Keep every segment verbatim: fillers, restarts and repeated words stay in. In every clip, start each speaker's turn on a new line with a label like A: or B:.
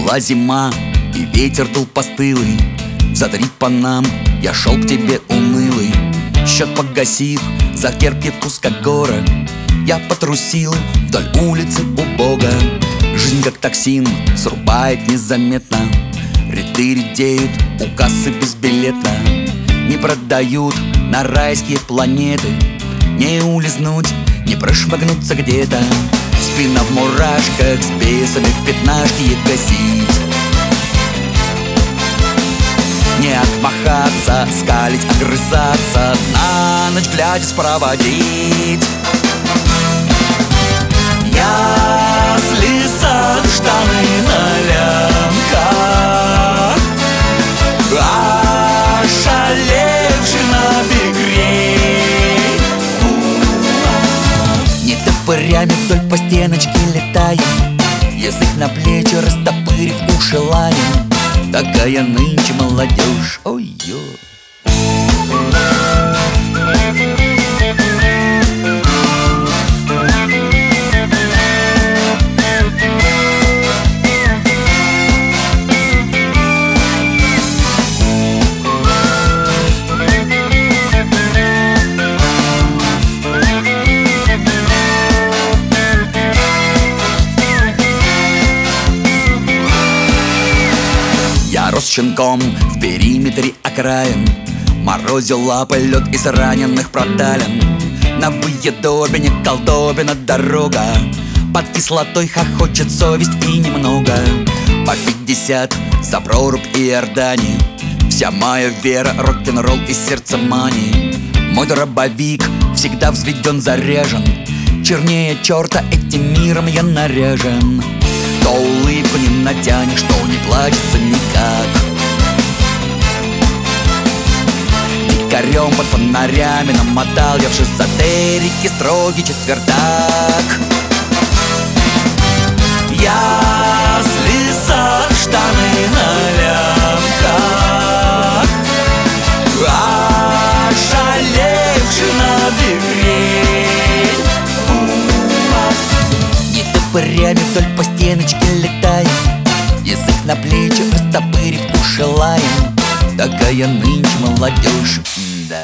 A: Была зима, и ветер дул постылый. За три по нам я шел к тебе унылый. Счет погасив, за терпкий вкус как гора, я потрусил вдоль улицы убого. Жизнь как токсин срубает незаметно. Ряды редеют, у кассы безбилетно. Не продают на райские планеты. Не улизнуть, не прошмыгнуться где-то. Спина в мурашках, с бесами в пятнашке гасить. Не отмахаться, скалить, огрызаться, на ночь глядя спроводить. Я слезал штаны на лямках, ошалевший на бекрень. Не топырями вдоль по стеночке летаем, язык на плечи растопырив, уши лаем. Такая нынче молодежь, ой-ё. Я рос щенком в периметре окраин, морозил лапой лед из раненых проталин. На выедобине колдобина дорога, под кислотой хохочет совесть и немного. По пятьдесят за прорубь Иордании, вся моя вера рок-н-ролл и сердце мани. Мой дробовик всегда взведен, заряжен, чернее черта этим миром я наряжен. То улыбку не натянешь, то не плачется никак. Дикарем под фонарями намотал я в шизотерике строгий четвертак. Я слезал штаны на лямках, ошалевший на бекрень. Не топырями вдоль по стеночке летаем, язык на плечи растопырив, уши лаем. Такая нынче молодежь, да.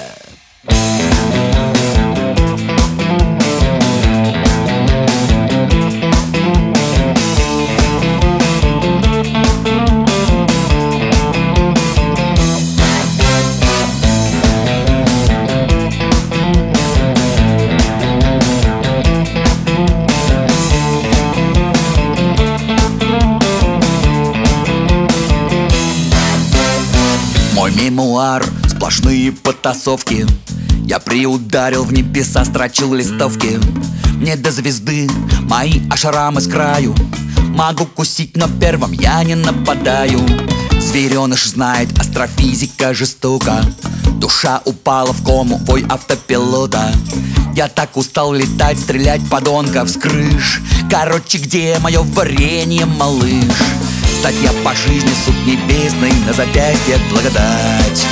A: Мой мемуар, сплошные потасовки. Я приударил в небеса, строчил листовки. Мне до звезды мои ашрамы с краю. Могу кусить, но первым я не нападаю. Звереныш знает, астрофизика жестока. Душа упала в кому, вой автопилота. Я так устал летать, стрелять подонков с крыш. Короче, где мое варенье, малыш? Статья по жизни, суд небесный, на запястье благодать.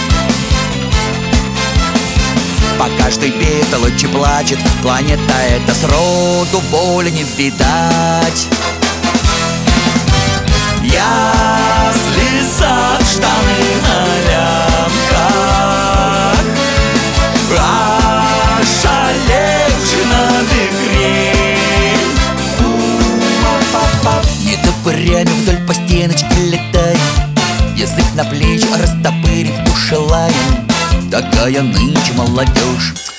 A: По каждой бестолочи плачет планета эта, сроду воли не видать. Я слезал штаны на лямках, ошалевший на бекрень. Не топырями вдоль по стеночке летаем, язык на плечи растопырив, уши лаем. Такая нынче молодежь.